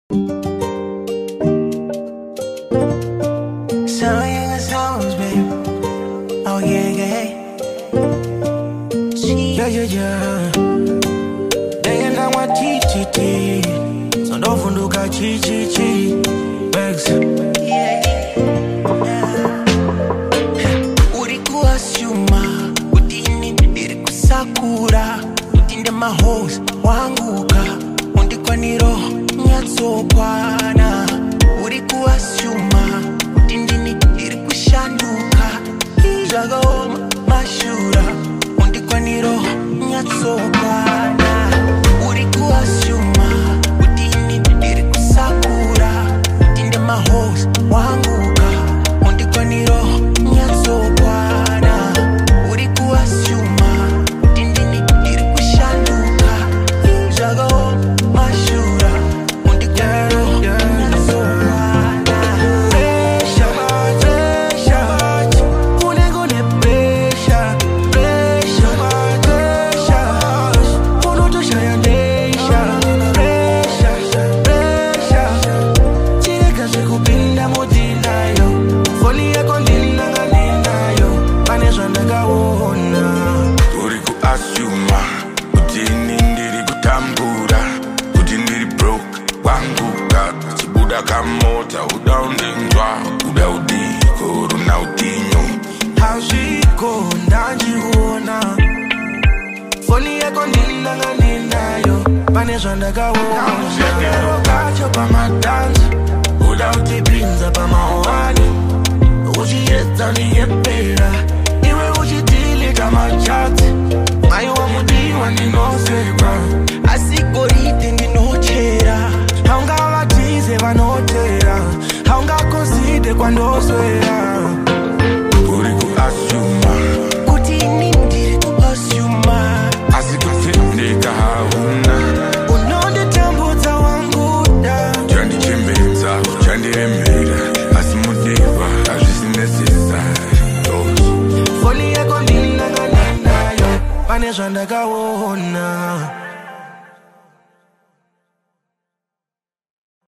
Sounds, babe. Oh yeah, yeah. Yeah, yeah, yeah. Dayana wa chi. So don't funduka chi. Bags. Yeah. Urikuwa siuma, utini irikusakura, utinde mahos wanguka, undikwa niro nyatsokwana. Urikuwa siuma, utindini irikushanduka, jago mashura, undikwa niro nyatsokwana. Urikuwa siuma, utini irikusakura, utinde mahos wanguka, undikwa niro nyatsokwana. Urikuwa siuma, utindini irikushanduka, jago mashura, undikwa niro nyatsokwana. Kamota udaundingwa udaudiko runautinyo Hashiko ndajiona Foni yako nililanga ninayo Panesha ndakawona Shekero kacho pa madanzi Udautipinza pa mahoani Uchieta ni yepera Iwe uchitilika machati Mayo wa mudiwa ninoseba Asikorite ndinochera Haunga watize vanotera Haunga konside kwando swera Uriku asuma Kuti nindiri ku asuma Asikutindika hauna Unonde tambuza wanguda Chandi chimbeza, chandi remera Asimudiva, ajisinesisa Foli yako nililanga ninayo Panesha ndakawona